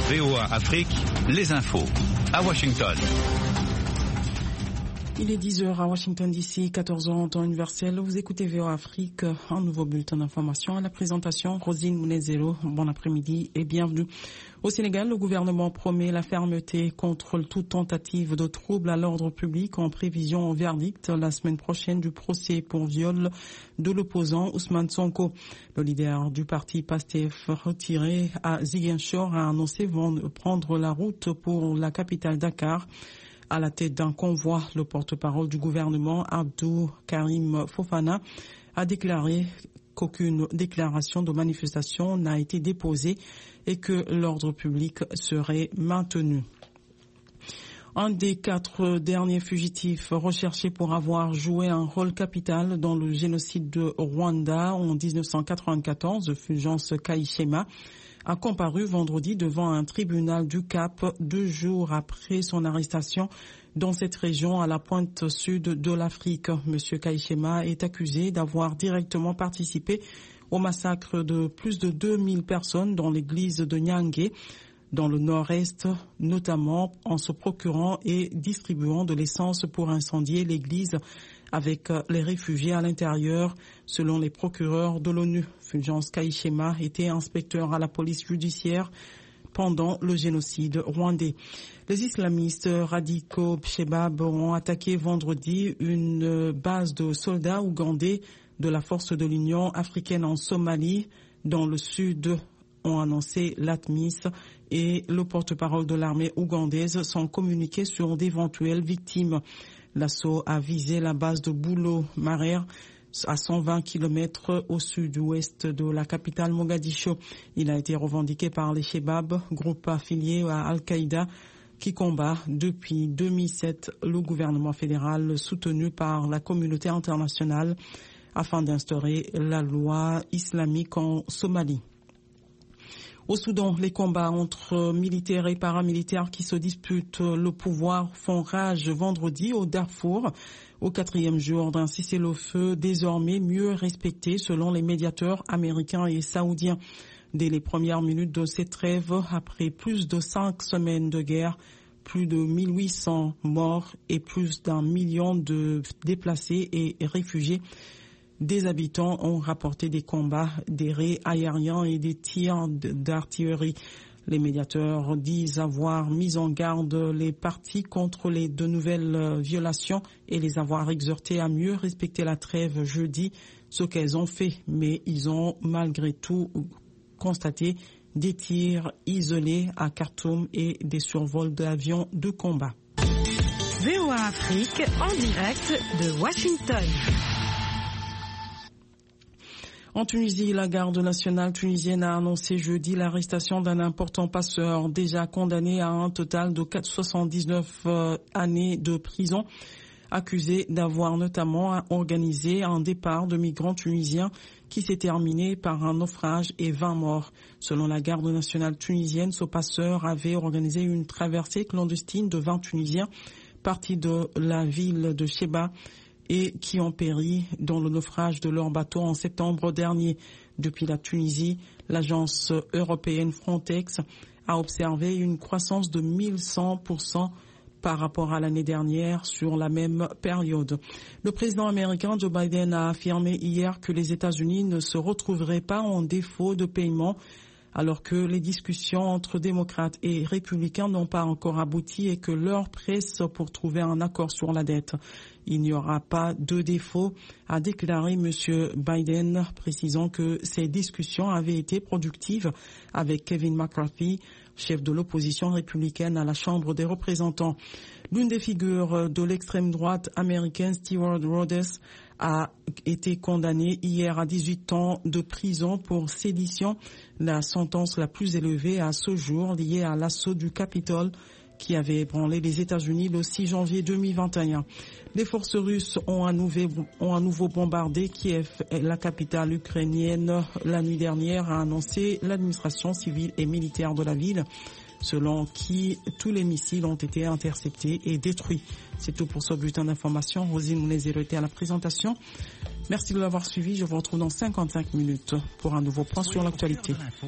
VOA Afrique, les infos. À Washington. Il est 10h à Washington DC, 14h en temps universel. Vous écoutez VOA Afrique, un nouveau bulletin d'information à la présentation. Rosine Mounezero, bon après-midi et bienvenue. Au Sénégal, le gouvernement promet la fermeté contre toute tentative de trouble à l'ordre public en prévision au verdict la semaine prochaine du procès pour viol de l'opposant Ousmane Sonko. Le leader du parti PASTEF retiré à Ziguinchor a annoncé prendre la route pour la capitale Dakar. À la tête d'un convoi, le porte-parole du gouvernement, Abdou Karim Fofana, a déclaré qu'aucune déclaration de manifestation n'a été déposée et que l'ordre public serait maintenu. Un des 4 derniers fugitifs recherchés pour avoir joué un rôle capital dans le génocide de Rwanda en 1994, Fulgence Kayishema, a comparu vendredi devant un tribunal du Cap 2 jours après son arrestation dans cette région à la pointe sud de l'Afrique. Monsieur Kayishema est accusé d'avoir directement participé au massacre de plus de 2000 personnes dans l'église de Nyangé, dans le nord-est, notamment en se procurant et distribuant de l'essence pour incendier l'église avec les réfugiés à l'intérieur, selon les procureurs de l'ONU. Fulgence Kayishema était inspecteur à la police judiciaire pendant le génocide rwandais. Les islamistes radicaux Shebab ont attaqué vendredi une base de soldats ougandais de la force de l'Union africaine en Somalie, dans le sud, ont annoncé l'ATMIS et le porte-parole de l'armée ougandaise sans communiquer sur d'éventuelles victimes. L'assaut a visé la base de Boulo Marer, à 120 km au sud-ouest de la capitale Mogadiscio. Il a été revendiqué par les Shebab, groupe affilié à Al-Qaïda, qui combat depuis 2007 le gouvernement fédéral soutenu par la communauté internationale afin d'instaurer la loi islamique en Somalie. Au Soudan, les combats entre militaires et paramilitaires qui se disputent le pouvoir font rage vendredi au Darfour, au 4e jour d'un cessez-le-feu désormais mieux respecté selon les médiateurs américains et saoudiens. Dès les premières minutes de cette trêve, après plus de 5 semaines de guerre, plus de 1800 morts et plus d'1 million de déplacés et réfugiés, des habitants ont rapporté des combats, des raids aériens et des tirs d'artillerie. Les médiateurs disent avoir mis en garde les parties contre de nouvelles violations et les avoir exhortés à mieux respecter la trêve jeudi, ce qu'elles ont fait. Mais ils ont malgré tout constaté des tirs isolés à Khartoum et des survols d'avions de combat. VOA Afrique en direct de Washington. En Tunisie, la garde nationale tunisienne a annoncé jeudi l'arrestation d'un important passeur déjà condamné à un total de 79 années de prison, accusé d'avoir notamment organisé un départ de migrants tunisiens qui s'est terminé par un naufrage et 20 morts. Selon la garde nationale tunisienne, ce passeur avait organisé une traversée clandestine de 20 Tunisiens partis de la ville de Cheba et qui ont péri dans le naufrage de leur bateau en septembre dernier. Depuis la Tunisie, l'agence européenne Frontex a observé une croissance de 1100% par rapport à l'année dernière sur la même période. Le président américain Joe Biden a affirmé hier que les États-Unis ne se retrouveraient pas en défaut de paiement alors que les discussions entre démocrates et républicains n'ont pas encore abouti et que l'heure presse pour trouver un accord sur la dette. Il n'y aura pas de défaut, a déclaré M. Biden, précisant que ces discussions avaient été productives avec Kevin McCarthy, chef de l'opposition républicaine à la Chambre des représentants. L'une des figures de l'extrême droite américaine, Stewart Rhodes, a été condamné hier à 18 ans de prison pour sédition, la sentence la plus élevée à ce jour liée à l'assaut du Capitole qui avait ébranlé les États-Unis le 6 janvier 2021. Les forces russes ont à nouveau bombardé Kiev, la capitale ukrainienne, la nuit dernière, a annoncé l'administration civile et militaire de la ville, selon qui tous les missiles ont été interceptés et détruits. C'est tout pour ce bulletin d'information. Rosine Mounezero était à la présentation. Merci de l'avoir suivi. Je vous retrouve dans 55 minutes pour un nouveau point sur l'actualité.